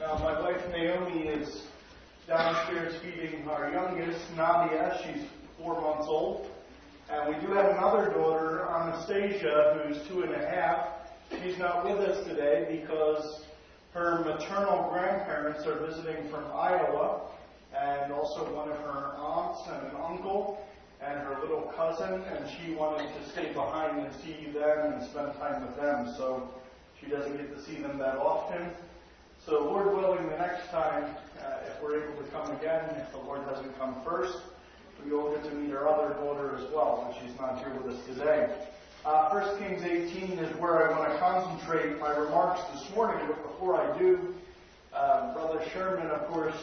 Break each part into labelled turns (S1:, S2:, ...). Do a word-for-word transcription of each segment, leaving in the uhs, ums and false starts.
S1: Uh, my wife Naomi is downstairs feeding our youngest, Nadia. She's four months old. And we do have another daughter, Anastasia, who's two and a half. She's not with us today because her maternal grandparents are visiting from Iowa, and also one of her aunts and an uncle and her little cousin, and she wanted to stay behind and see them and spend time with them, so she doesn't get to see them that often. So Lord willing, the next time, uh, if we're able to come again, if the Lord doesn't come first, we all get to meet our other daughter as well, but she's not here with us today. Uh, First Kings eighteen is where I want to concentrate my remarks this morning, but before I do, uh, Brother Sherman, of course,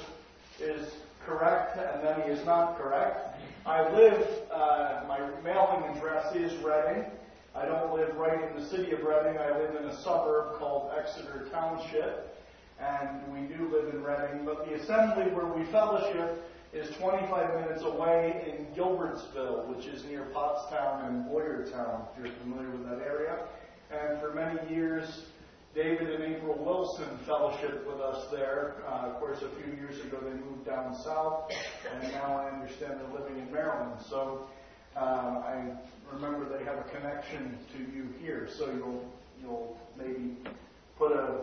S1: is correct, and then he is not correct. I live, uh, my mailing address is Reading. I don't live right in the city of Reading. I live in a suburb called Exeter Township, and we do live in Reading. But the assembly where we fellowship is twenty-five minutes away in Gilbertsville, which is near Pottstown and Boyertown, if you're familiar with that area. And for many years, David and April Wilson fellowshiped with us there. Uh, of course, a few years ago they moved down south, and now I understand they're living in Maryland. So uh, I remember they have a connection to you here, so you'll you'll maybe put a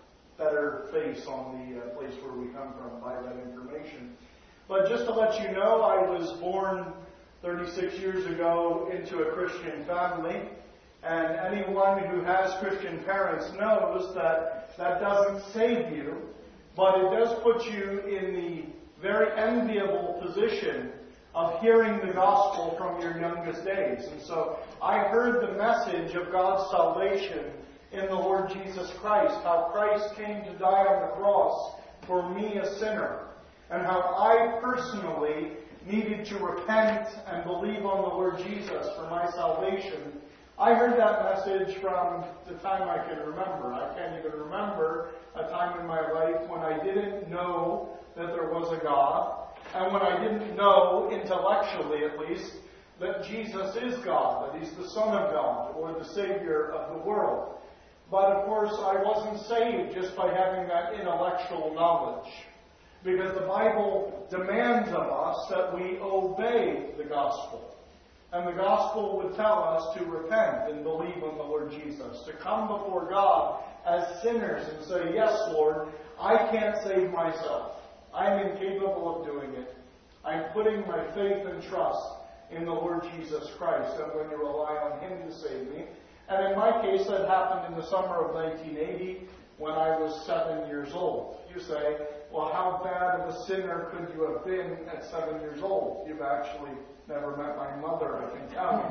S1: better face on the uh, place where we come from by that information. But just to let you know, I was born thirty-six years ago into a Christian family. And anyone who has Christian parents knows that that doesn't save you, but it does put you in the very enviable position of hearing the gospel from your youngest days. And so I heard the message of God's salvation in the Lord Jesus Christ, how Christ came to die on the cross for me, a sinner, and how I personally needed to repent and believe on the Lord Jesus for my salvation. I heard that message from the time I can remember. I can't even remember a time in my life when I didn't know that there was a God, and when I didn't know, intellectually at least, that Jesus is God, that He's the Son of God, or the Savior of the world. But of course, I wasn't saved just by having that intellectual knowledge, because the Bible demands of us that we obey the gospel. And the gospel would tell us to repent and believe on the Lord Jesus, to come before God as sinners and say, yes, Lord, I can't save myself. I'm incapable of doing it. I'm putting my faith and trust in the Lord Jesus Christ. I'm going to rely on Him to save me. And in my case, that happened in the summer of nineteen eighty when I was seven years old. You say, well, how bad of a sinner could you have been at seven years old? You've actually never met my mother, I can tell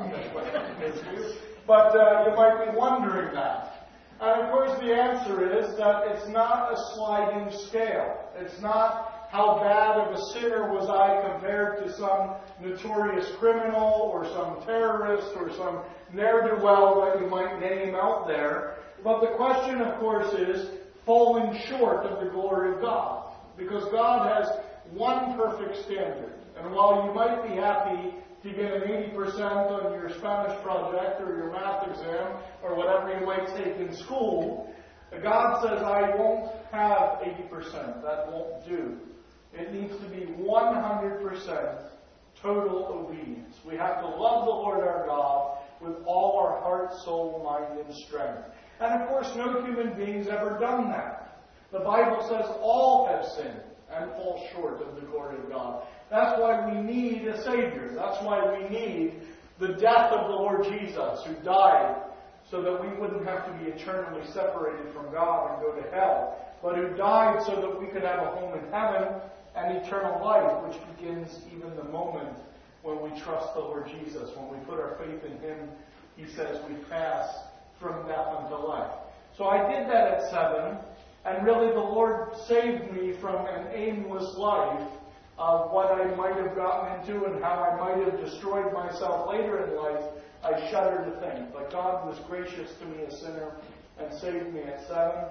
S1: you. But uh, you might be wondering that. And of course the answer is that it's not a sliding scale. It's not how bad of a sinner was I compared to some notorious criminal or some terrorist or some ne'er-do-well that you might name out there. But the question, of course, is falling short of the glory of God. Because God has one perfect standard. And while you might be happy to get an eighty percent on your Spanish project or your math exam or whatever you might take in school, God says, I won't have eighty percent. That won't do. It needs to be one hundred percent total obedience. We have to love the Lord our God with all our heart, soul, mind, and strength. And of course, no human being's ever done that. The Bible says all have sinned and fall short of the glory of God. That's why we need a Savior. That's why we need the death of the Lord Jesus, who died so that we wouldn't have to be eternally separated from God and go to hell, but who died so that we could have a home in heaven and eternal life, which begins even the moment when we trust the Lord Jesus. When we put our faith in Him, He says we pass from death unto life. So I did that at seven, and really the Lord saved me from an aimless life of what I might have gotten into and how I might have destroyed myself later in life. I shudder to think. But God was gracious to me, a sinner, and saved me at seven.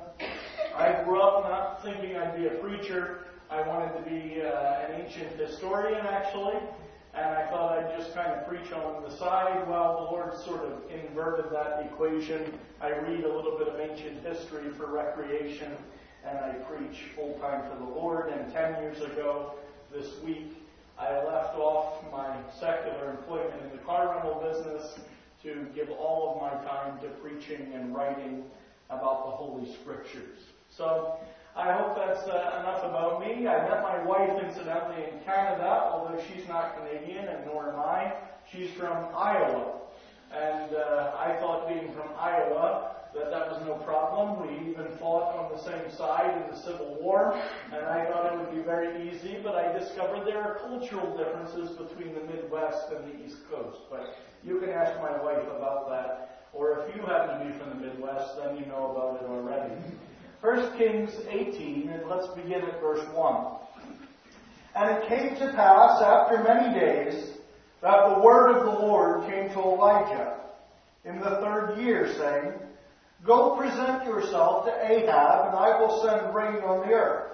S1: I grew up not thinking I'd be a preacher. I wanted to be uh, an ancient historian, actually. And I thought I'd just kind of preach on the side. Well, the Lord sort of inverted that equation. I read a little bit of ancient history for recreation. and I preach full-time for the Lord. And ten years ago, this week, I left off my secular employment in the car rental business to give all of my time to preaching and writing about the Holy Scriptures. So I hope that's uh, enough about me. I met my wife, incidentally, in Canada, although she's not Canadian, and nor am I. She's from Iowa. And uh, I thought, being from Iowa, that that was no problem. We even fought on the same side in the Civil War, and I thought it would be very easy, but I discovered there are cultural differences between the Midwest and the East Coast. But you can ask my wife about that, or if you happen to be from the Midwest, then you know about it already. First Kings eighteen, and let's begin at verse one. And it came to pass after many days that the word of the Lord came to Elijah in the third year, saying, Go present yourself to Ahab, and I will send rain on the earth.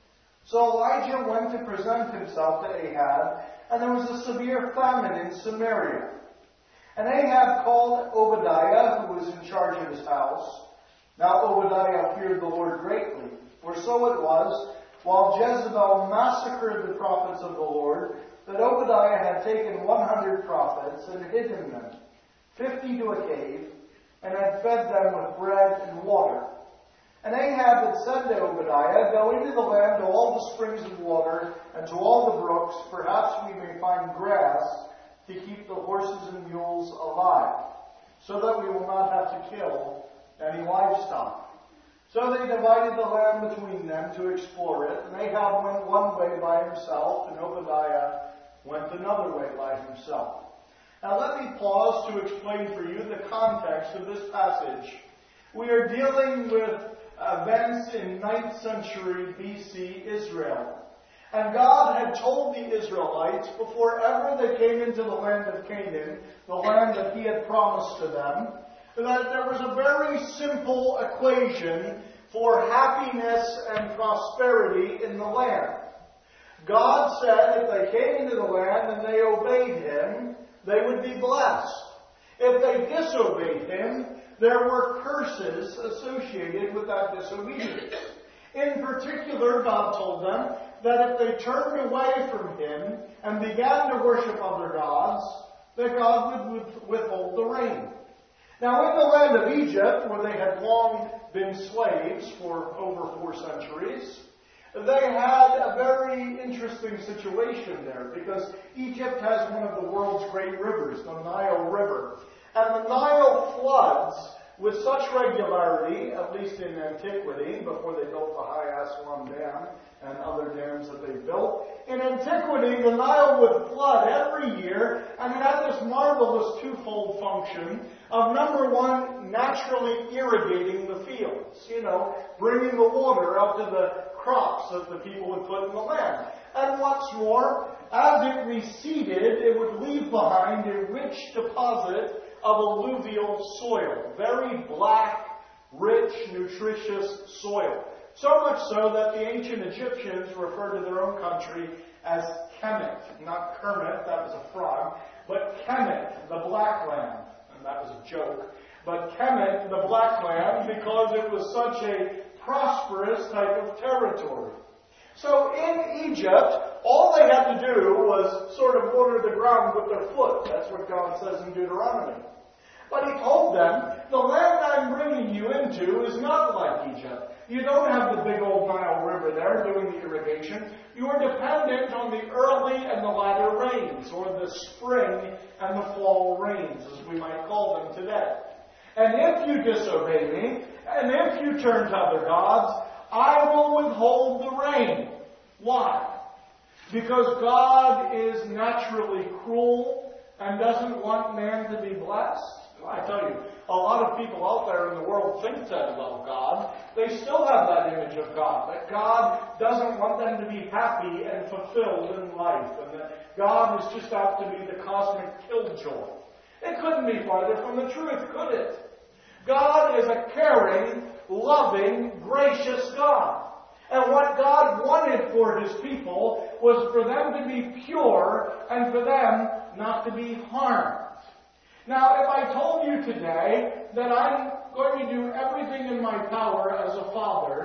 S1: So Elijah went to present himself to Ahab, and there was a severe famine in Samaria. And Ahab called Obadiah, who was in charge of his house. Now Obadiah feared the Lord greatly, for so it was, while Jezebel massacred the prophets of the Lord, that Obadiah had taken one hundred prophets and hidden them, fifty to a cave, and had fed them with bread and water. And Ahab had said to Obadiah, Go into the land to all the springs of water and to all the brooks, perhaps we may find grass to keep the horses and mules alive, so that we will not have to kill any livestock. So they divided the land between them to explore it, and Ahab went one way by himself, and Obadiah went another way by himself. Now let me pause to explain for you the context of this passage. We are dealing with events in ninth century B C Israel. And God had told the Israelites, before ever they came into the land of Canaan, the land that He had promised to them, that there was a very simple equation for happiness and prosperity in the land. God said if they came into the land and they obeyed Him, they would be blessed. If they disobeyed Him, there were curses associated with that disobedience. In particular, God told them that if they turned away from Him and began to worship other gods, that God would withhold the rain. Now, in the land of Egypt, where they had long been slaves for over four centuries, they had a very interesting situation there, because Egypt has one of the world's great rivers, the Nile River. And the Nile floods with such regularity, at least in antiquity, before they built the High Aswan Dam and other dams that they built. In antiquity, the Nile would flood every year, and it had this marvelous twofold function of, number one, naturally irrigating the fields. You know, bringing the water out to the crops that the people would put in the land. And what's more, as it receded, it would leave behind a rich deposit of alluvial soil. Very black, rich, nutritious soil. So much so that the ancient Egyptians referred to their own country as Kemet. Not Kermit, that was a frog, but Kemet, the black land. And that was a joke. But Kemet, the black land, because it was such a prosperous type of territory. So in Egypt, all they had to do was sort of water the ground with their foot. That's what God says in Deuteronomy. But He told them, the land I'm bringing you into is not like Egypt. You don't have the big old Nile River there doing the irrigation. You are dependent on the early and the latter rains, or the spring and the fall rains, as we might call them today. And if you disobey me, and if you turn to other gods, I will withhold the rain. Why? Because God is naturally cruel and doesn't want man to be blessed? I tell you, a lot of people out there in the world think they love God. They still have that image of God, that God doesn't want them to be happy and fulfilled in life, and that God is just out to be the cosmic killjoy. It couldn't be farther from the truth, could it? God is a caring, loving, gracious God. And what God wanted for His people was for them to be pure and for them not to be harmed. Now, if I told you today that I'm going to do everything in my power as a father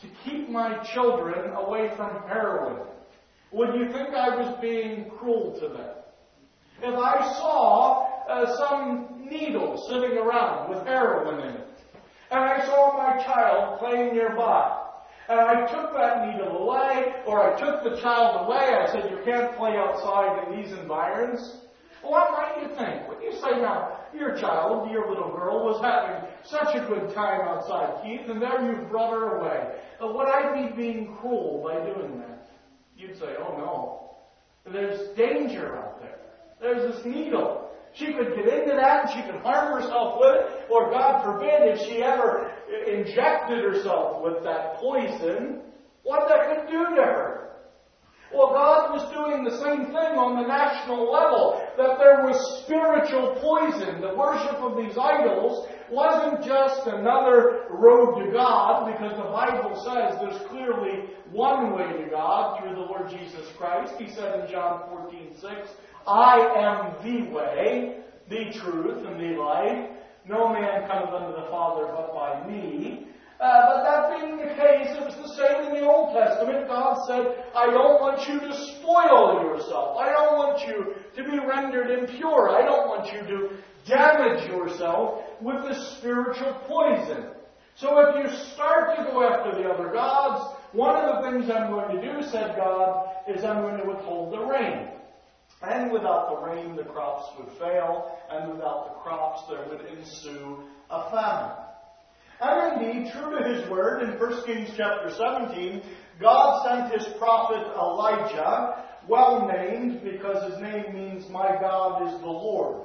S1: to keep my children away from heroin, would you think I was being cruel to them? If I saw uh, some needle sitting around with heroin in it, and I saw my child playing nearby, and I took that needle away, or I took the child away, I said, you can't play outside in these environs, what might you think? Would you say, now, your child, your little girl, was having such a good time outside, Keith, and there you brought her away. Uh, would I be being cruel by doing that? You'd say, oh no, there's danger out there. There's this needle. She could get into that and she could harm herself with it, or God forbid, if she ever injected herself with that poison, what that could do to her. Well, God was doing the same thing on the national level, that there was spiritual poison. The worship of these idols wasn't just another road to God, because the Bible says there's clearly one way to God through the Lord Jesus Christ. He said in John fourteen six, I am the way, the truth, and the life. No man cometh unto the Father but by me. Uh, but that being the case, it was the same in the Old Testament. God said, I don't want you to spoil yourself. I don't want you to be rendered impure. I don't want you to damage yourself with this spiritual poison. So if you start to go after the other gods, one of the things I'm going to do, said God, is I'm going to withhold the rain. And without the rain, the crops would fail, and without the crops, there would ensue a famine. And indeed, true to His word, in First Kings chapter seventeen, God sent His prophet Elijah, well named because his name means, my God is the Lord.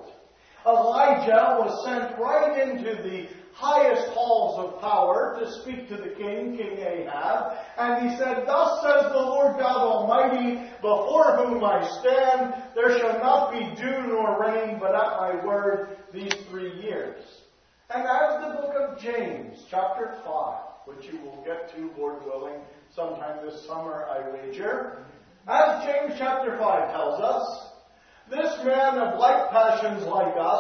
S1: Elijah was sent right into the highest halls of power to speak to the king, King Ahab. And he said, thus says the Lord God Almighty, before whom I stand, there shall not be dew nor rain, but at my word these three years. And as the book of James, chapter five, which you will get to, Lord willing, sometime this summer, I wager, as James chapter five tells us, this man of like passions like us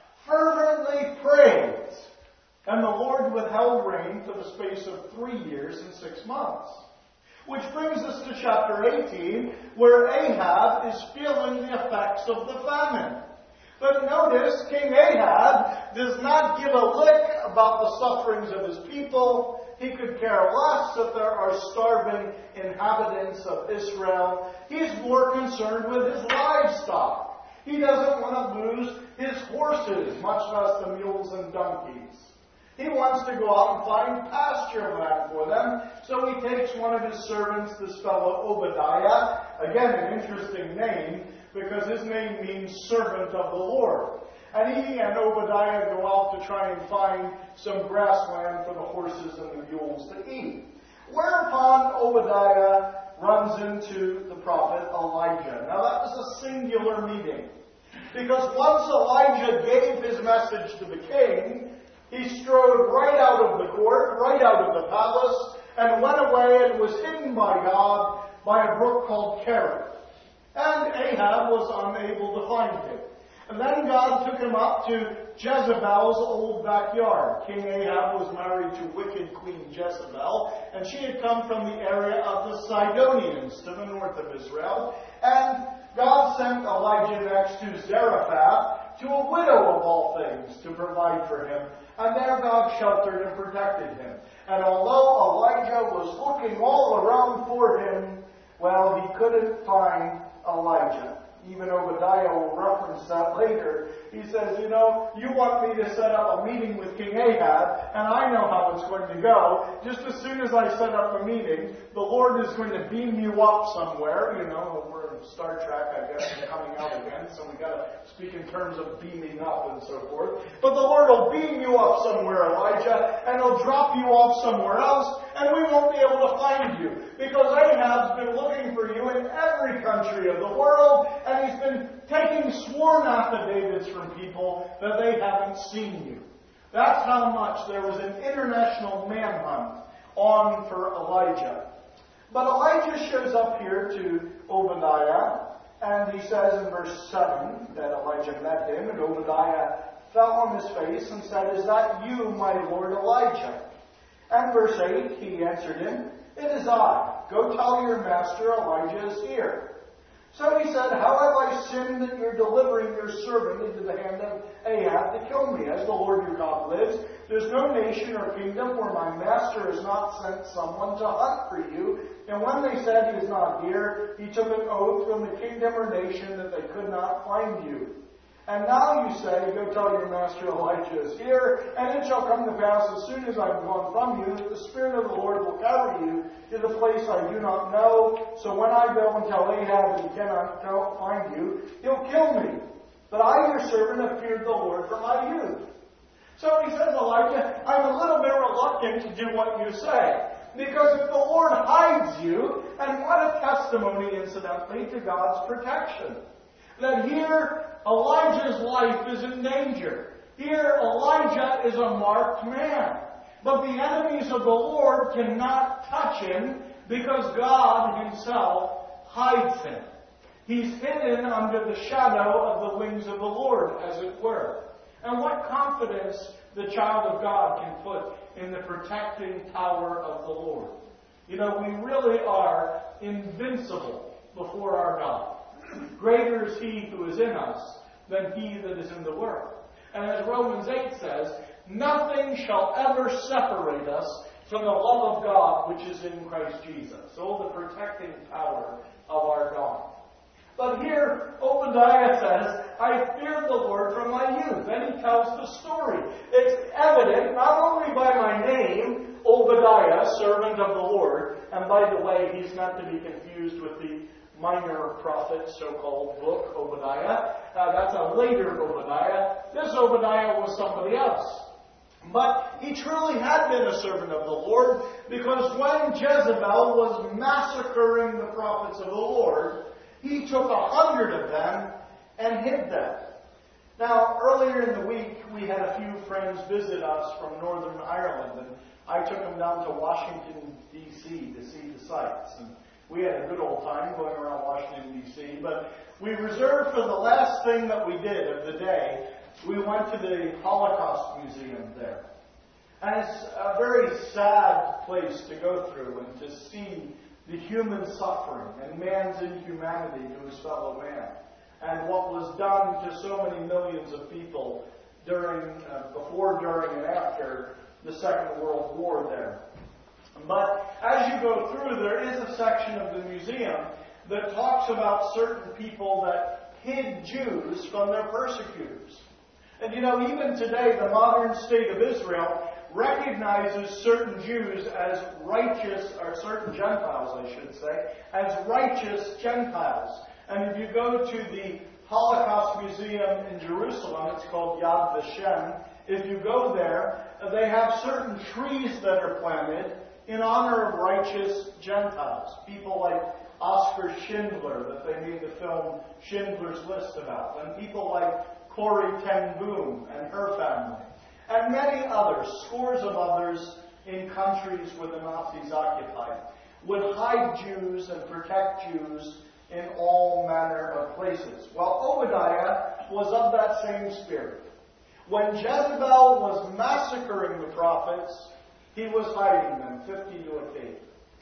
S1: fervently prays, and the Lord withheld rain for the space of three years and six months. Which brings us to chapter eighteen, where Ahab is feeling the effects of the famine. But notice, King Ahab does not give a lick about the sufferings of his people. He could care less that there are starving inhabitants of Israel. He's more concerned with his livestock. He doesn't want to lose his horses, much less the mules and donkeys. He wants to go out and find pasture land for them, so he takes one of his servants, this fellow Obadiah, again an interesting name, because his name means servant of the Lord. And he and Obadiah go out to try and find some grassland for the horses and the mules to eat. Whereupon Obadiah runs into the prophet Elijah. Now that was a singular meeting, because once Elijah gave his message to the king, he strode right out of the court, right out of the palace, and went away and was hidden by God by a brook called Kerith. And Ahab was unable to find him. And then God took him up to Jezebel's old backyard. King Ahab was married to wicked Queen Jezebel, and she had come from the area of the Sidonians to the north of Israel. And God sent Elijah next to Zarephath, to a widow of all things, to provide for him. And there God sheltered and protected him. And although Elijah was looking all around for him, well, he couldn't find Elijah. Even Obadiah will reference that later. He says, you know, you want me to set up a meeting with King Ahab, and I know how it's going to go. Just as soon as I set up a meeting, the Lord is going to beam you up somewhere. You know, we're in Star Trek, I guess, and coming out again, so we got to speak in terms of beaming up and so forth. But the Lord will beam you up somewhere, Elijah, and He'll drop you off somewhere else, and we won't be able to find you. Because Ahab's been looking for you in every country of the world, and he's been taking sworn affidavits from people that they haven't seen you. That's how much there was an international manhunt on for Elijah. But Elijah shows up here to Obadiah, and he says in verse seven that Elijah met him, and Obadiah fell on his face and said, "Is that you, my lord Elijah?" And verse eight, he answered him, It is I. Go tell your master Elijah is here. So he said, How have I sinned that you're delivering your servant into the hand of Ahab to kill me? As the Lord your God lives, there's no nation or kingdom where my master has not sent someone to hunt for you. And when they said he is not here, he took an oath from the kingdom or nation that they could not find you. And now you say, Go tell your master Elijah is here, and it shall come to pass as soon as I'm gone from you, that the Spirit of the Lord will carry you to the place I do not know. So when I go and tell Ahab that he cannot find you, he'll kill me. But I, your servant, have feared the Lord from my youth. So he says, Elijah, I'm a little bit reluctant to do what you say. Because if the Lord hides you, and what a testimony, incidentally, to God's protection. That here, Elijah's life is in danger. Here, Elijah is a marked man. But the enemies of the Lord cannot touch him because God himself hides him. He's hidden under the shadow of the wings of the Lord, as it were. And what confidence the child of God can put in the protecting power of the Lord. You know, we really are invincible before our God. Greater is He who is in us than he that is in the world. And as Romans eight says, nothing shall ever separate us from the love of God which is in Christ Jesus. So the protecting power of our God. But here, Obadiah says, I feared the Lord from my youth. Then he tells the story. It's evident, not only by my name, Obadiah, servant of the Lord, and by the way, he's not to be confused with the minor prophet, so-called book, Obadiah. Uh, that's a later Obadiah. This Obadiah was somebody else. But he truly had been a servant of the Lord, because when Jezebel was massacring the prophets of the Lord, he took a hundred of them and hid them. Now, earlier in the week, we had a few friends visit us from Northern Ireland, and I took them down to Washington, D C to see the sights. And we had a good old time going around Washington, D C, but we reserved for the last thing that we did of the day, we went to the Holocaust Museum there. And it's a very sad place to go through and to see the human suffering and man's inhumanity to his fellow man, and what was done to so many millions of people during, uh, before, during, and after the Second World War there. But as you go through, there is a section of the museum that talks about certain people that hid Jews from their persecutors. And you know, even today, the modern state of Israel recognizes certain Jews as righteous, or certain Gentiles, I should say, as righteous Gentiles. And if you go to the Holocaust Museum in Jerusalem, it's called Yad Vashem, if you go there, they have certain trees that are planted in honor of righteous Gentiles. People like Oskar Schindler, that they made the film Schindler's List about, and people like Corrie ten Boom and her family, and many others, scores of others in countries where the Nazis occupied, would hide Jews and protect Jews in all manner of places. Well, Obadiah was of that same spirit. When Jezebel was massacring the prophets, he was hiding them, fifty to a cave.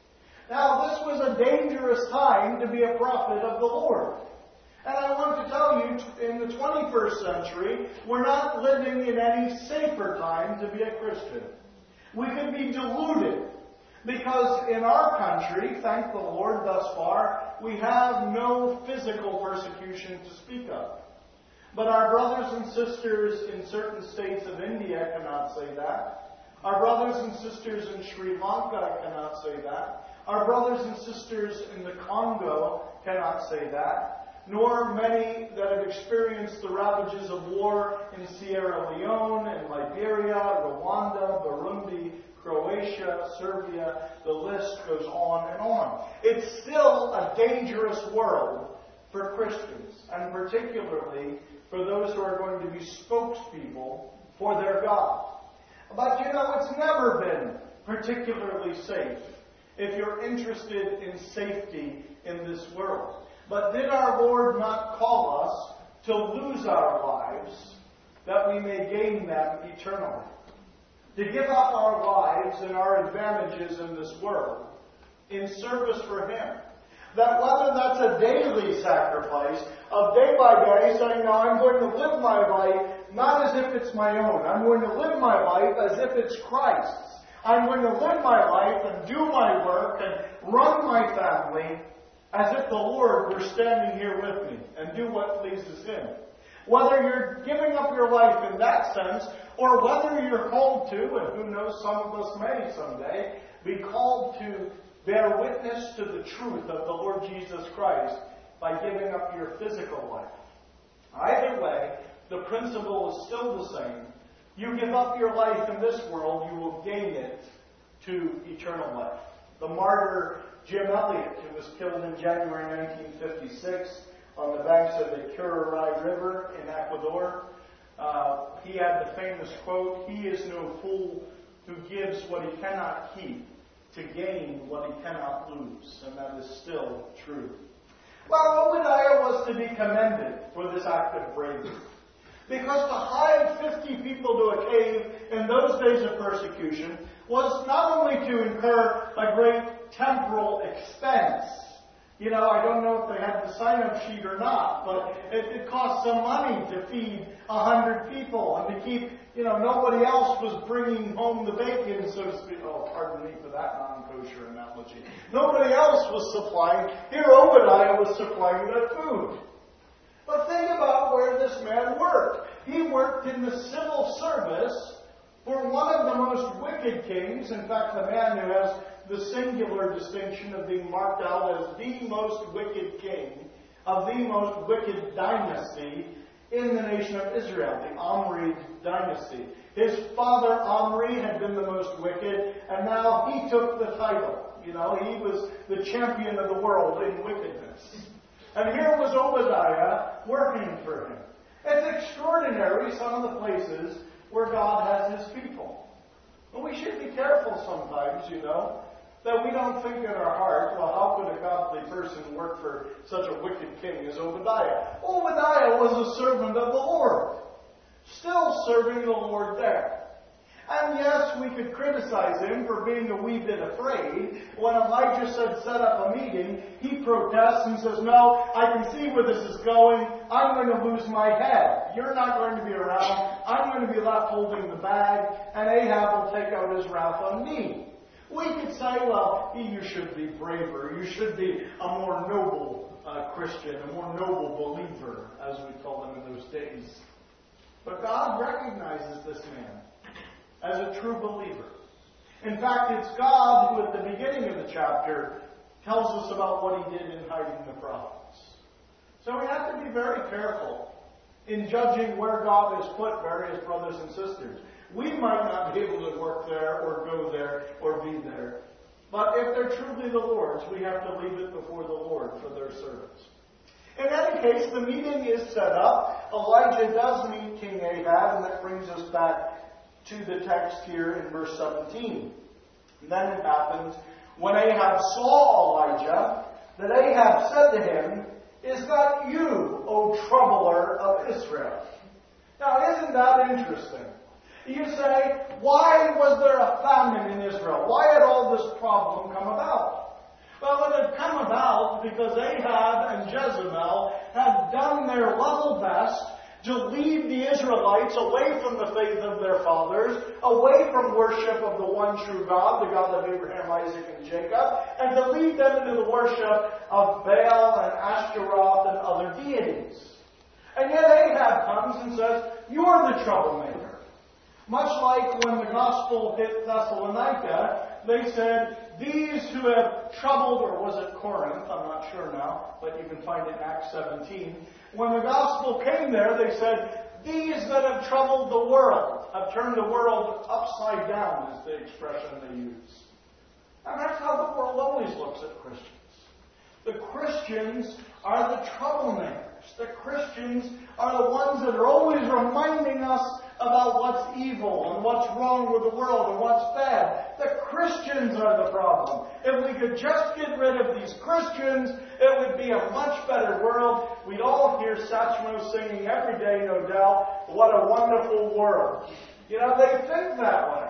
S1: Now, this was a dangerous time to be a prophet of the Lord. And I want to tell you, in the twenty-first century, we're not living in any safer time to be a Christian. We could be deluded, because in our country, thank the Lord thus far, we have no physical persecution to speak of. But our brothers and sisters in certain states of India cannot say that. Our brothers and sisters in Sri Lanka cannot say that. Our brothers and sisters in the Congo cannot say that. Nor many that have experienced the ravages of war in Sierra Leone and Liberia, Rwanda, Burundi, Croatia, Serbia. The list goes on and on. It's still a dangerous world for Christians, and particularly for those who are going to be spokespeople for their God. But you know, it's never been particularly safe if you're interested in safety in this world. But did our Lord not call us to lose our lives that we may gain them eternally? to give up our lives and our advantages in this world in service for Him. That whether that's a daily sacrifice, of day by day saying, no, I'm going to live my life not as if it's my own. I'm going to live my life as if it's Christ's. I'm going to live my life and do my work and run my family as if the Lord were standing here with me and do what pleases Him. Whether you're giving up your life in that sense, or whether you're called to, and who knows, some of us may someday, be called to bear witness to the truth of the Lord Jesus Christ by giving up your physical life. Either way, the principle is still the same. You give up your life in this world, you will gain it to eternal life. The martyr Jim Elliot, who was killed in January nineteen fifty-six on the banks of the Curaray River in Ecuador, uh, he had the famous quote, "He is no fool who gives what he cannot keep to gain what he cannot lose." And that is still true. Well, Obadiah was to be commended for this act of bravery. Because to hide fifty people to a cave in those days of persecution was not only to incur a great temporal expense. You know, I don't know if they had the sign-up sheet or not, but it, it cost some money to feed a hundred people and to keep, you know, nobody else was bringing home the bacon, so to speak. Oh, pardon me for that non-kosher analogy. Nobody else was supplying. Here Obadiah was supplying the food. But think about where this man worked. He worked in the civil service for one of the most wicked kings. In fact, the man who has the singular distinction of being marked out as the most wicked king of the most wicked dynasty in the nation of Israel, the Omri dynasty. His father Omri had been the most wicked, and now he took the title. You know, he was the champion of the world in wickedness. And here was Obadiah working for him. It's extraordinary, some of the places where God has His people. And we should be careful sometimes, you know, that we don't think in our heart, well, how could a godly person work for such a wicked king as Obadiah? Obadiah was a servant of the Lord, still serving the Lord there. And yes, we could criticize him for being a wee bit afraid. When Elijah said set up a meeting, he protests and says, no, I can see where this is going. I'm going to lose my head. You're not going to be around. I'm going to be left holding the bag, and Ahab will take out his wrath on me. We could say, well, you should be braver. You should be a more noble uh, Christian, a more noble believer, as we called them in those days. But God recognizes this man as a true believer. In fact, it's God who at the beginning of the chapter tells us about what He did in hiding the prophets. So we have to be very careful in judging where God has put various brothers and sisters. We might not be able to work there or go there or be there. But if they're truly the Lord's, we have to leave it before the Lord for their service. In any case, the meeting is set up. Elijah does meet King Ahab, and that brings us back to the text here in verse seventeen. And then it happens, when Ahab saw Elijah, that Ahab said to him, "Is that you, O troubler of Israel?" Now, isn't that interesting? You say, why was there a famine in Israel? Why had all this problem come about? Well, it had come about because Ahab and Jezebel had done their level best to lead the Israelites away from the faith of their fathers, away from worship of the one true God, the God of Abraham, Isaac, and Jacob, and to lead them into the worship of Baal and Ashtaroth and other deities. And yet Ahab comes and says, "You're the troublemaker." Much like when the gospel hit Thessalonica, they said, "These who have troubled," or was it Corinth? I'm not sure now, but you can find it in Acts seventeen. When the gospel came there, they said, "These that have troubled the world," have turned the world upside down, is the expression they use. And that's how the world always looks at Christians. The Christians are the troublemakers. The Christians are the ones that are always reminding us about what's evil and what's wrong with the world and what's bad. The Christians are the problem. If we could just get rid of these Christians, it would be a much better world. We'd all hear Satchmo singing every day, no doubt, "What a wonderful world." You know, they think that way.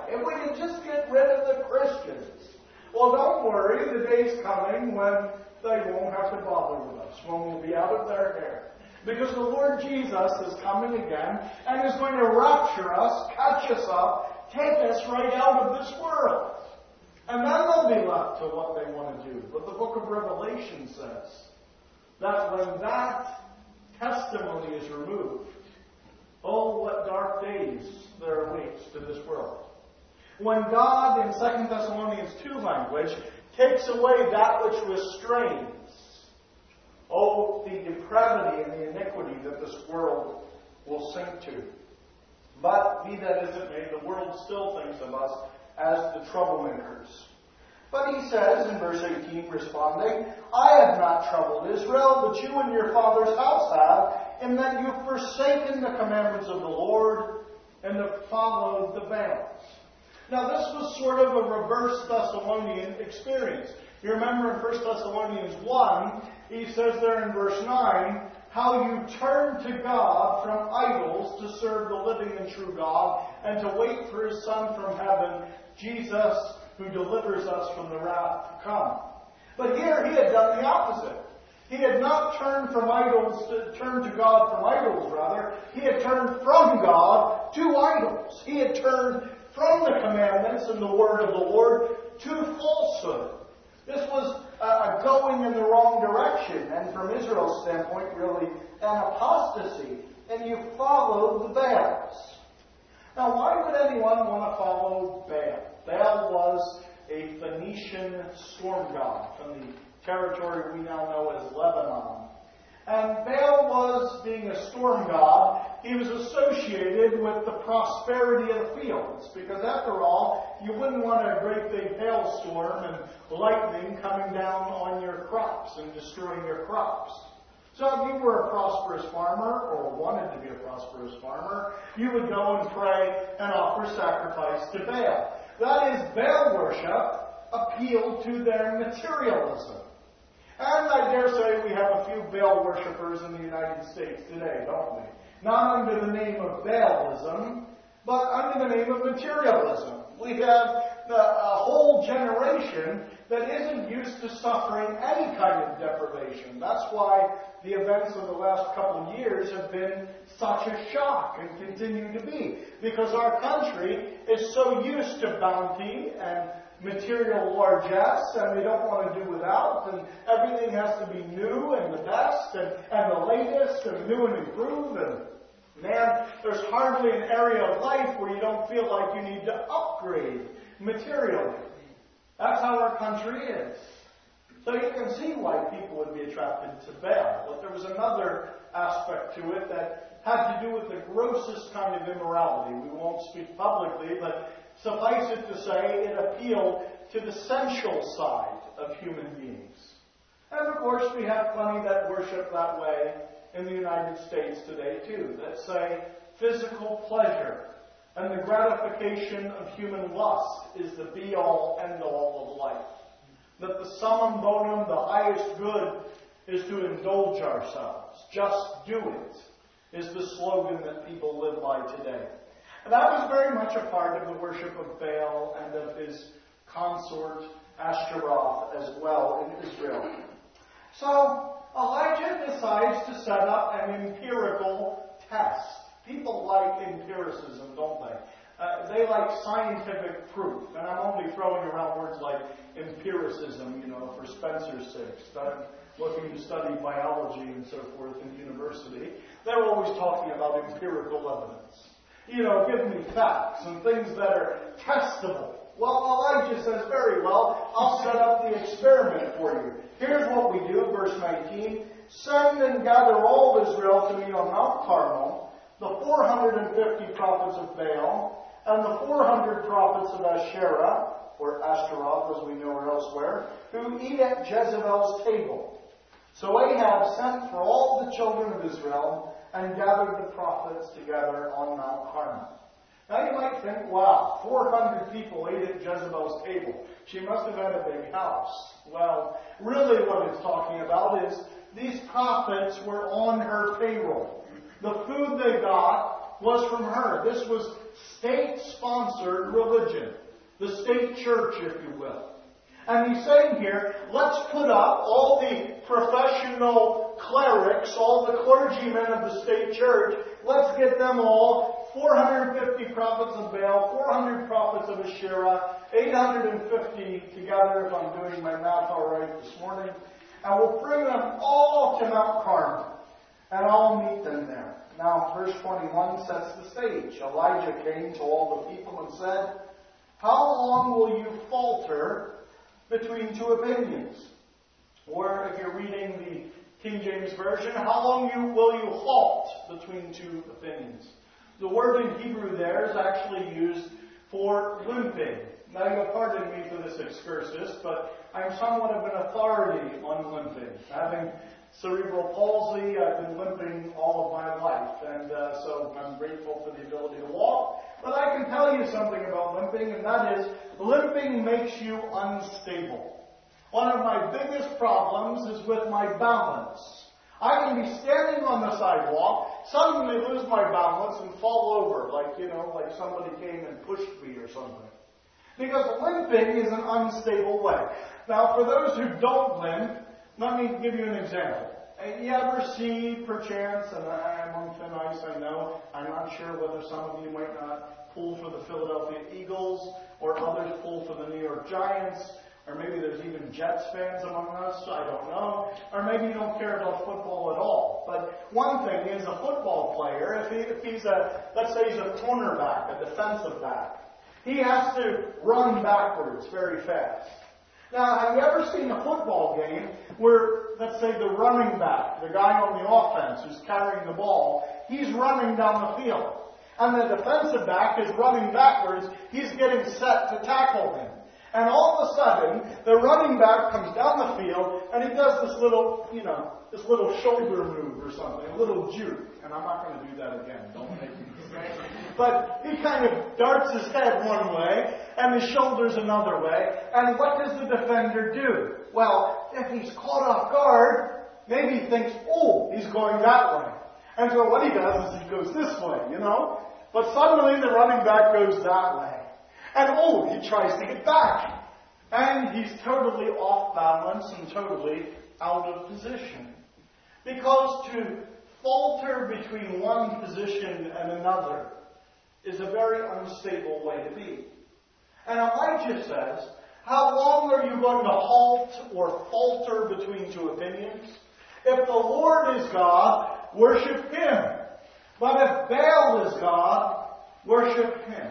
S1: If we could just get rid of the Christians. Well, don't worry, the day's coming when they won't have to bother with us, when we'll be out of their hair. Because the Lord Jesus is coming again and is going to rapture us, catch us up, take us right out of this world. And then they'll be left to what they want to do. But the book of Revelation says that when that testimony is removed, oh, what dark days there awaits to this world. When God, in Second Thessalonians two language, takes away that which restrains, oh, the depravity and the iniquity that this world will sink to. But be that as it may, the world still thinks of us as the troublemakers. But he says in verse eighteen, responding, I have not troubled Israel, but you and your father's house have, in that you've forsaken the commandments of the Lord and have followed the Baals. Now this was sort of a reverse Thessalonian experience. You remember in First Thessalonians one, he says there in verse nine, how you turn to God from idols to serve the living and true God, and to wait for His Son from heaven, Jesus, who delivers us from the wrath to come. But here he had done the opposite. He had not turned from idols to turn to God from idols, rather. He had turned from God to idols. He had turned from the commandments and the word of the Lord to falsehood. This was uh, going in the wrong direction, and from Israel's standpoint, really an apostasy. And you followed the Baals. Now, why would anyone want to follow Baal? Baal was a Phoenician storm god from the territory we now know as Lebanon. And Baal was, being a storm god, he was associated with the prosperity of the fields. Because after all, you wouldn't want a great big hailstorm and lightning coming down on your crops and destroying your crops. So if you were a prosperous farmer, or wanted to be a prosperous farmer, you would go and pray and offer sacrifice to Baal. That is, Baal worship appealed to their materialism. And I dare say we have a few Baal worshippers in the United States today, don't we? Not under the name of Baalism, but under the name of materialism. We have the, a whole generation that isn't used to suffering any kind of deprivation. That's why the events of the last couple of years have been such a shock and continue to be. Because our country is so used to bounty and material largesse, and we don't want to do without, and everything has to be new and the best and, and the latest and new and improved. And man, there's hardly an area of life where you don't feel like you need to upgrade materially. That's how our country is. So you can see why people would be attracted to Baal. But there was another aspect to it that had to do with the grossest kind of immorality. We won't speak publicly, but suffice it to say, it appealed to the sensual side of human beings. And of course, we have plenty that worship that way in the United States today too, that say physical pleasure and the gratification of human lust is the be-all, end-all of life. That the summum bonum, the highest good, is to indulge ourselves. Just do it, is the slogan that people live by today. And that was very much a part of the worship of Baal and of his consort Ashtaroth as well in Israel. So Elijah decides to set up an empirical test. People like empiricism, don't they? Uh, they like scientific proof. And I'm only throwing around words like empiricism, you know, for Spencer's sake. I'm looking to study biology and so forth in university. They're always talking about empirical evidence. You know, give me facts and things that are testable. Well, Elijah says, very well, I'll set up the experiment for you. Here's what we do, verse nineteen. Send and gather all Israel to me on Mount Carmel, the four hundred fifty prophets of Baal, and the four hundred prophets of Asherah, or Ashtaroth as we know her elsewhere, who eat at Jezebel's table. So Ahab sent for all the children of Israel and gathered the prophets together on Mount Carmel. Now you might think, wow, four hundred people ate at Jezebel's table. She must have had a big house. Well, really what it's talking about is these prophets were on her payroll. The food they got was from her. This was state-sponsored religion. The state church, if you will. And he's saying here, let's put up all the professional clerics, all the clergymen of the state church, let's get them all, four hundred fifty prophets of Baal, four hundred prophets of Asherah, eight hundred fifty together, if I'm doing my math all right this morning, and we'll bring them all to Mount Carmel, and I'll meet them there. Now, verse twenty-one sets the stage. Elijah came to all the people and said, how long will you falter between two opinions? Or if you're reading the King James Version, how long you, will you halt between two opinions? The word in Hebrew there is actually used for limping. Now you'll pardon me for this excursus, but I'm somewhat of an authority on limping. Having cerebral palsy, I've been limping all of my life, and uh, so I'm grateful for the ability to walk. But I can tell you something about limping, and that is, limping makes you unstable. One of my biggest problems is with my balance. I can be standing on the sidewalk, suddenly lose my balance and fall over, like, you know, like somebody came and pushed me or something. Because limping is an unstable way. Now, for those who don't limp, let me give you an example. You ever see, perchance, and I'm on thin ice, I know, I'm not sure whether some of you might not pull for the Philadelphia Eagles, or others pull for the New York Giants, or maybe there's even Jets fans among us, I don't know, or maybe you don't care about football at all. But one thing is, a football player, if, he, if he's a, let's say he's a cornerback, a defensive back, he has to run backwards very fast. Now, have you ever seen a football game where, let's say, the running back, the guy on the offense who's carrying the ball, he's running down the field. And the defensive back is running backwards. He's getting set to tackle him. And all of a sudden, the running back comes down the field, and he does this little, you know, this little shoulder move or something, a little juke. And I'm not going to do that again. Don't make me. But he kind of darts his head one way, and his shoulders another way. And what does the defender do? Well, if he's caught off guard, maybe he thinks, oh, he's going that way. And so what he does is he goes this way, you know. But suddenly the running back goes that way. And oh, he tries to get back. And he's totally off balance and totally out of position. Because to falter between one position and another is a very unstable way to be. And Elijah says, how long are you going to halt or falter between two opinions? If the Lord is God, worship Him. But if Baal is God, worship Him.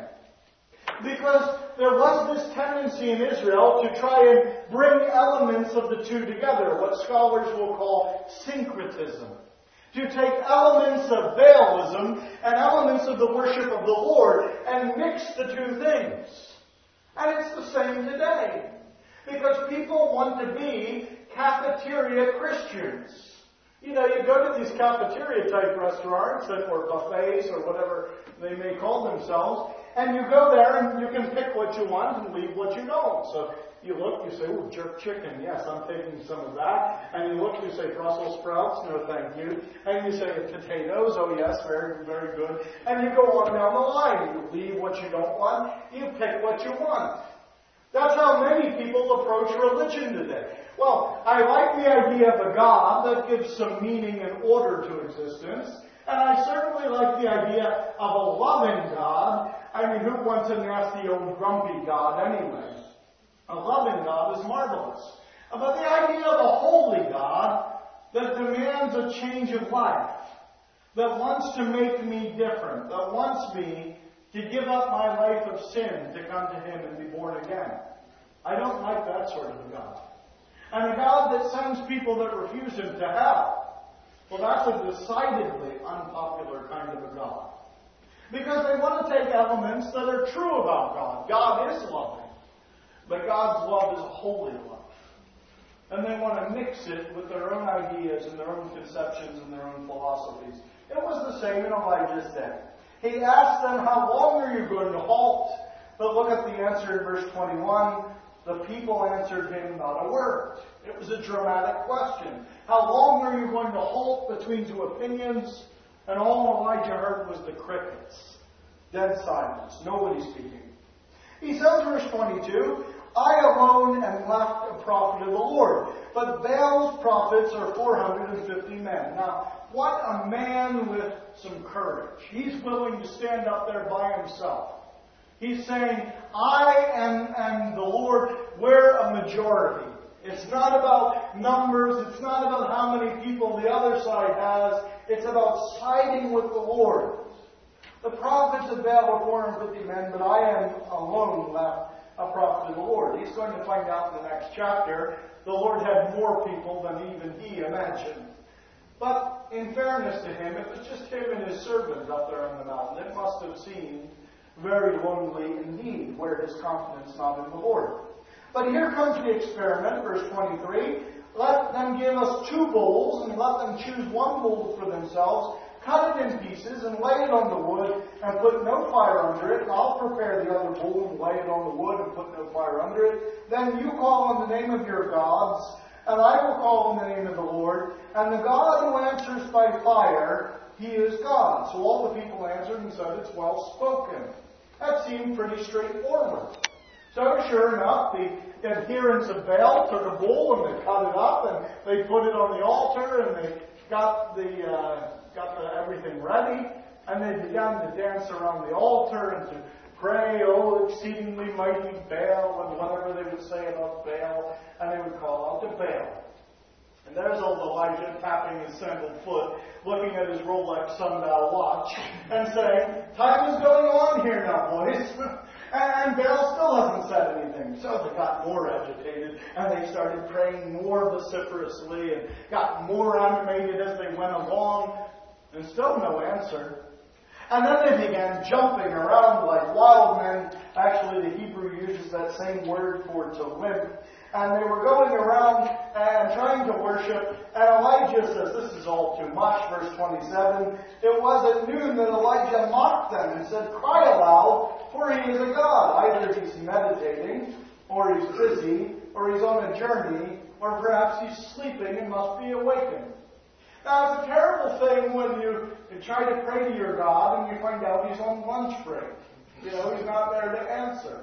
S1: Because there was this tendency in Israel to try and bring elements of the two together, what scholars will call syncretism. To take elements of Baalism and elements of the worship of the Lord and mix the two things. And it's the same today. Because people want to be cafeteria Christians. You know, you go to these cafeteria-type restaurants or buffets or whatever they may call themselves, and you go there and you can pick what you want and leave what you don't. So you look, you say, oh, jerk chicken, yes, I'm taking some of that. And you look, you say, Brussels sprouts, no thank you. And you say, potatoes, oh yes, very, very good. And you go on down the line. You leave what you don't want, you pick what you want. That's how many people approach religion today. Well, I like the idea of a God that gives some meaning and order to existence. And I certainly like the idea of a loving God. I mean, who wants a nasty old grumpy God anyway? A loving God is marvelous. But the idea of a holy God that demands a change of life, that wants to make me different, that wants me to give up my life of sin to come to Him and be born again. I don't like that sort of a God. And a God that sends people that refuse Him to hell. Well, that's a decidedly unpopular kind of a God. Because they want to take elements that are true about God. God is loving. But God's love is a holy love. And they want to mix it with their own ideas and their own conceptions and their own philosophies. It was the same in Elijah's day. He asked them, how long are you going to halt? But look at the answer in verse twenty-one. The people answered him not a word. It was a dramatic question. How long are you going to halt between two opinions? And all Elijah heard was the crickets. Dead silence. Nobody speaking. He says, verse twenty-two, I alone am left a prophet of the Lord, but Baal's prophets are four hundred fifty men. Now, what a man with some courage. He's willing to stand up there by himself. He's saying, I am, am the Lord, we're a majority. It's not about numbers. It's not about how many people the other side has. It's about siding with the Lord. The prophets of Baal were four hundred fifty men, but I am alone left a prophet of the Lord. He's going to find out in the next chapter the Lord had more people than even he imagined. But in fairness to him, it was just him and his servant up there on the mountain. It must have seemed very lonely indeed, where his confidence not in the Lord. But here comes the experiment, verse twenty-three. Let them give us two bulls, and let them choose one bull for themselves, cut it in pieces, and lay it on the wood, and put no fire under it. And I'll prepare the other bull, and lay it on the wood, and put no fire under it. Then you call on the name of your gods, and I will call on the name of the Lord. And the God who answers by fire, he is God. So all the people answered and said, it's well spoken. That seemed pretty straightforward. So sure enough, the adherents of Baal took a bull and they cut it up and they put it on the altar and they got the uh, got the, everything ready and they began to dance around the altar and to pray, oh, exceedingly mighty Baal, and whatever they would say about Baal, and they would call out to Baal. And there's old Elijah tapping his sandaled foot, looking at his Rolex sundial watch, and saying, time is going on here now, boys. And Baal still hasn't said anything. So they got more agitated, and they started praying more vociferously, and got more animated as they went along, and still no answer. And then they began jumping around like wild men. Actually, the Hebrew uses that same word for to limp. And they were going around and trying to worship. And Elijah says, this is all too much. Verse twenty-seven, it was at noon that Elijah mocked them and said, cry aloud, for he is a god. Either he's meditating, or he's busy, or he's on a journey, or perhaps he's sleeping and must be awakened. Now, it's a terrible thing when you try to pray to your God and you find out he's on lunch break. You know, he's not there to answer.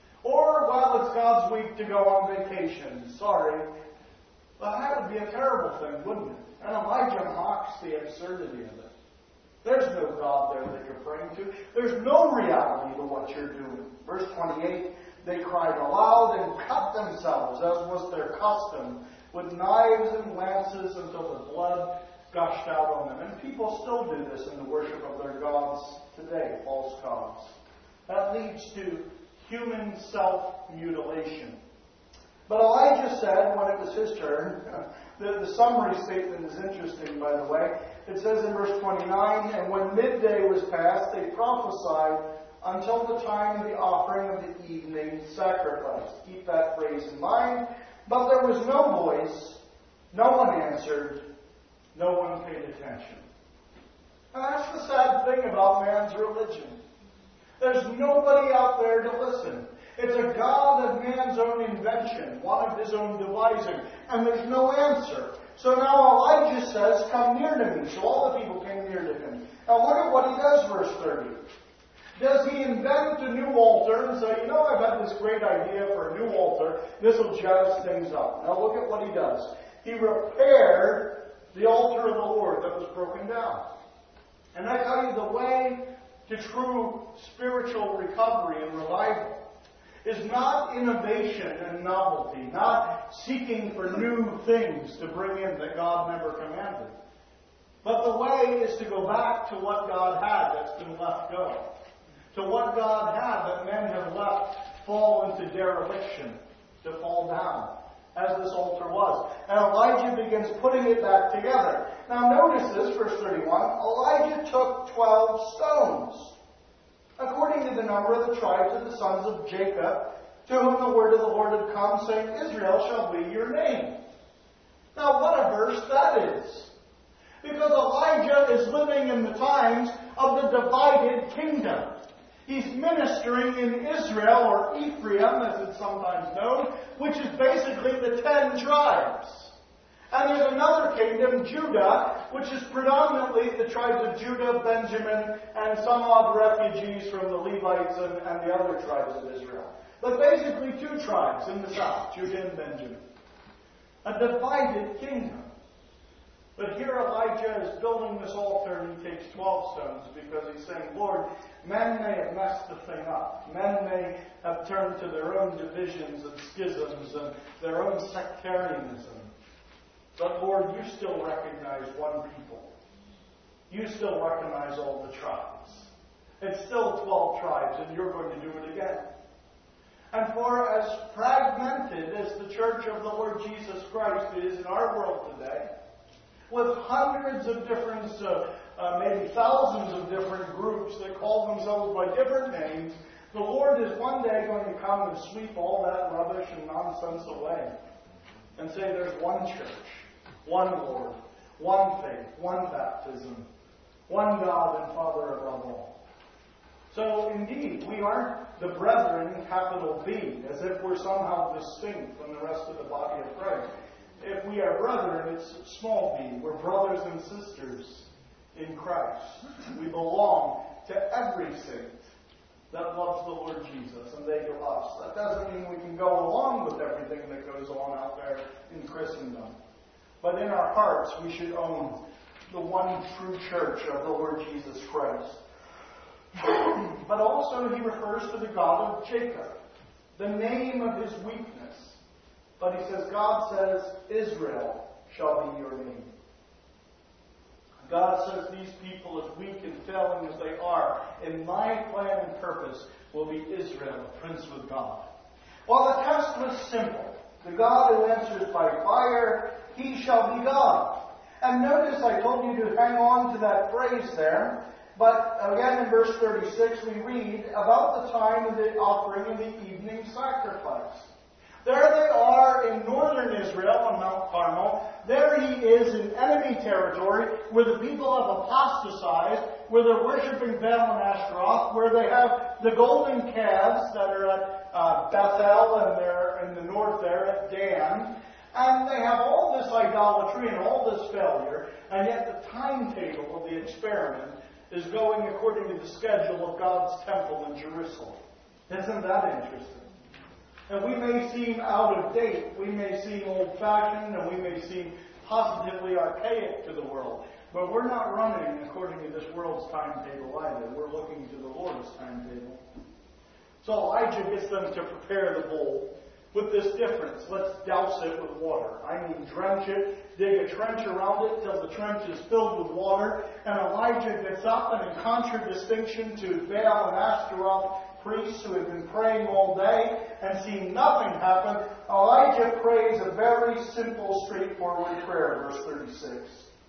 S1: Or, well, it's God's week to go on vacation. Sorry. Well, that would be a terrible thing, wouldn't it? And Elijah mocks the absurdity of it. There's no God there that you're praying to. There's no reality to what you're doing. Verse twenty-eight, they cried aloud and cut themselves, as was their custom, with knives and lances until the blood gushed out on them. And people still do this in the worship of their gods today, false gods. That leads to human self-mutilation. But Elijah said, when it was his turn, the, the summary statement is interesting, by the way. It says in verse twenty-nine, and when midday was past, they prophesied until the time of the offering of the evening sacrifice. Keep that phrase in mind. But there was no voice, no one answered, no one paid attention. And that's the sad thing about man's religion. There's nobody out there to listen. It's a God of man's own invention, one of his own devising, and there's no answer. So now Elijah says, come near to me. So all the people came near to him. Now look at what he does, verse thirty. Does he invent a new altar and say, you know, I've had this great idea for a new altar. This will jazz things up. Now look at what he does. He repaired the altar of the Lord that was broken down. And I tell you, the way to true spiritual recovery and revival is not innovation and novelty, not seeking for new things to bring in that God never commanded. But the way is to go back to what God had that's been left go. To what God had that men have left fall into dereliction, to fall down, as this altar was. And Elijah begins putting it back together. Now notice this, verse thirty-one. Elijah took twelve stones, according to the number of the tribes of the sons of Jacob, to whom the word of the Lord had come, saying, Israel shall be your name. Now what a verse that is. Because Elijah is living in the times of the divided kingdom. He's ministering in Israel, or Ephraim, as it's sometimes known, which is basically the ten tribes. And there's another kingdom, Judah, which is predominantly the tribes of Judah, Benjamin, and some odd refugees from the Levites and, and the other tribes of Israel. But basically two tribes in the south, Judah and Benjamin. A divided kingdom. But here Elijah is building this altar and he takes twelve stones because he's saying, Lord, men may have messed the thing up. Men may have turned to their own divisions and schisms and their own sectarianism. But Lord, you still recognize one people. You still recognize all the tribes. It's still twelve tribes and you're going to do it again. And for as fragmented as the church of the Lord Jesus Christ is in our world today, with hundreds of different, uh, uh, maybe thousands of different groups that call themselves by different names, the Lord is one day going to come and sweep all that rubbish and nonsense away and say there's one church, one Lord, one faith, one baptism, one God and Father above all. So indeed, we aren't the brethren, capital B, as if we're somehow distinct from the rest of the body of Christ. If we are brethren, it's small b. We're brothers and sisters in Christ. We belong to every saint that loves the Lord Jesus, and they to us. That doesn't mean we can go along with everything that goes on out there in Christendom. But in our hearts, we should own the one true church of the Lord Jesus Christ. But also he refers to the God of Jacob, the name of his weakness. But he says, God says, Israel shall be your name. God says these people, as weak and failing as they are, in my plan and purpose will be Israel, a prince with God. Well, the test was simple. The God who answers by fire, he shall be God. And notice I told you to hang on to that phrase there. But again in verse thirty-six we read about the time of the offering of the evening sacrifice. There they are in northern Israel on Mount Carmel. There he is in enemy territory where the people have apostatized, where they're worshiping Baal and Ashtaroth, where they have the golden calves that are at uh, Bethel and they're in the north there at Dan. And they have all this idolatry and all this failure, and yet the timetable of the experiment is going according to the schedule of God's temple in Jerusalem. Isn't that interesting? And we may seem out of date, we may seem old-fashioned, and we may seem positively archaic to the world. But we're not running according to this world's timetable either. We're looking to the Lord's timetable. So Elijah gets them to prepare the bowl with this difference. Let's douse it with water. I mean, drench it, dig a trench around it till the trench is filled with water. And Elijah gets up, and in contradistinction to Baal and Ashtaroth priests who have been praying all day and seen nothing happen, Elijah prays a very simple, straightforward prayer, verse thirty-six.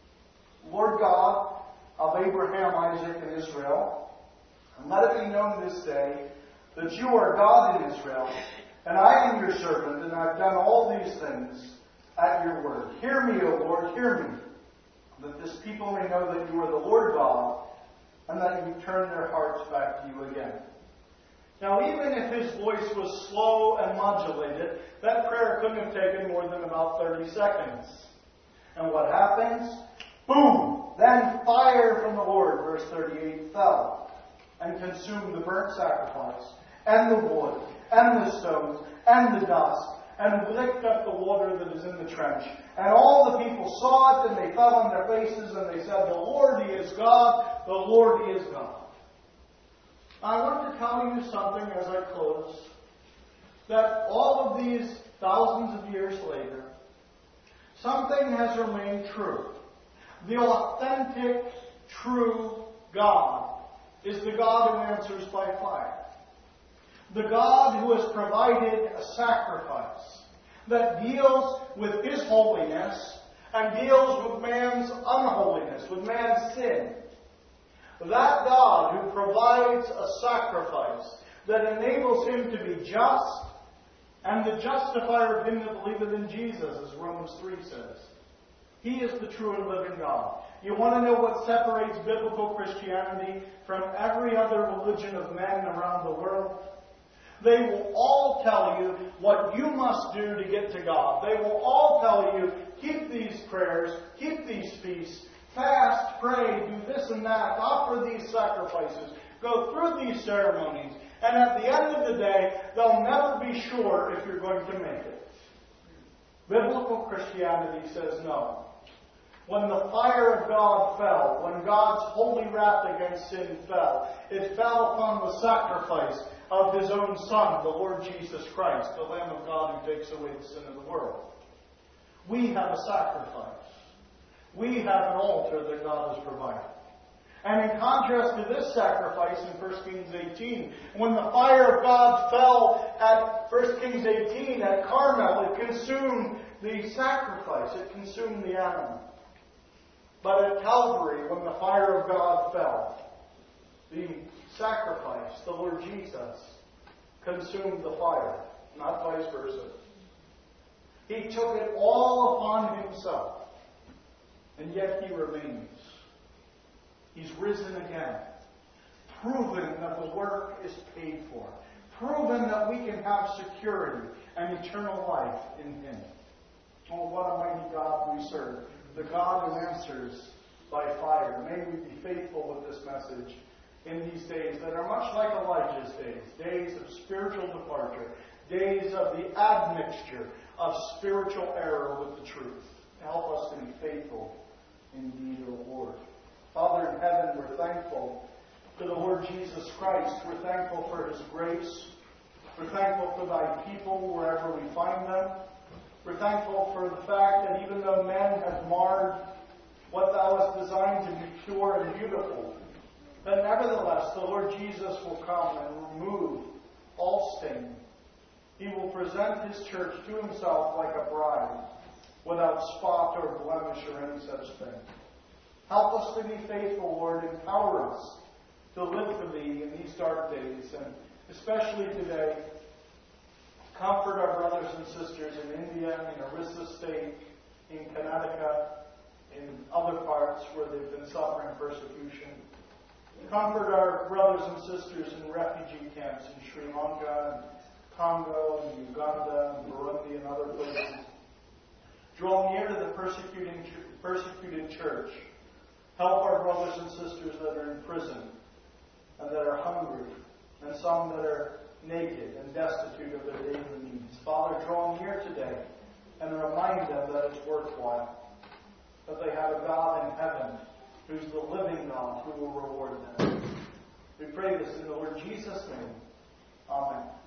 S1: Lord God of Abraham, Isaac, and Israel, and let it be known this day that you are God in Israel, and I am your servant, and I've done all these things at your word. Hear me, O Lord, hear me, that this people may know that you are the Lord God, and that you turn their hearts back to you again. Now, even if his voice was slow and modulated, that prayer couldn't have taken more than about thirty seconds. And what happens? Boom! Then fire from the Lord, verse thirty-eight, fell and consumed the burnt sacrifice, and the wood, and the stones, and the dust, and licked up the water that is in the trench. And all the people saw it, and they fell on their faces, and they said, the Lord, He is God, the Lord, He is God. I want to tell you something as I close, that all of these thousands of years later, something has remained true. The authentic, true God is the God who answers by fire. The God who has provided a sacrifice that deals with His holiness and deals with man's unholiness, with man's sin. That God who provides a sacrifice that enables him to be just and the justifier of him that believeth in Jesus, as Romans three says. He is the true and living God. You want to know what separates biblical Christianity from every other religion of men around the world? They will all tell you what you must do to get to God. They will all tell you, keep these prayers, keep these feasts, fast, pray, do this and that, offer these sacrifices, go through these ceremonies. And at the end of the day, they'll never be sure if you're going to make it. Biblical Christianity says no. When the fire of God fell, when God's holy wrath against sin fell, it fell upon the sacrifice of His own Son, the Lord Jesus Christ, the Lamb of God who takes away the sin of the world. We have a sacrifice. We have an altar that God has provided. And in contrast to this sacrifice in First Kings eighteen, when the fire of God fell at First Kings eighteen at Carmel, it consumed the sacrifice. It consumed the animal. But at Calvary, when the fire of God fell, the sacrifice, the Lord Jesus, consumed the fire, not vice versa. He took it all upon Himself, and yet He remains. He's risen again, proven that the work is paid for, proven that we can have security and eternal life in Him. Oh, what a mighty God we serve. The God who answers by fire. May we be faithful with this message in these days that are much like Elijah's days. Days of spiritual departure. Days of the admixture of spiritual error with the truth. Help us to be faithful indeed, O Lord. Father in heaven, we're thankful for the Lord Jesus Christ. We're thankful for His grace. We're thankful for Thy people wherever we find them. We're thankful for the fact that even though men have marred what Thou hast designed to be pure and beautiful, that nevertheless the Lord Jesus will come and remove all stain. He will present His church to Himself like a bride, without spot or blemish or any such thing. Help us to be faithful, Lord. Empower us to live for Thee in these dark days, and especially today. Comfort our brothers and sisters in India, in Orissa State, in Connecticut, in other parts where they've been suffering persecution. Comfort our brothers and sisters in refugee camps in Sri Lanka, and Congo, and Uganda, and Burundi, and other places. Draw near to the persecuting, persecuted church. Help our brothers and sisters that are in prison, and that are hungry, and some that are naked and destitute of their daily needs. Father, draw near today and remind them that it's worthwhile, that they have a God in heaven who's the living God who will reward them. We pray this in the Lord Jesus' name. Amen.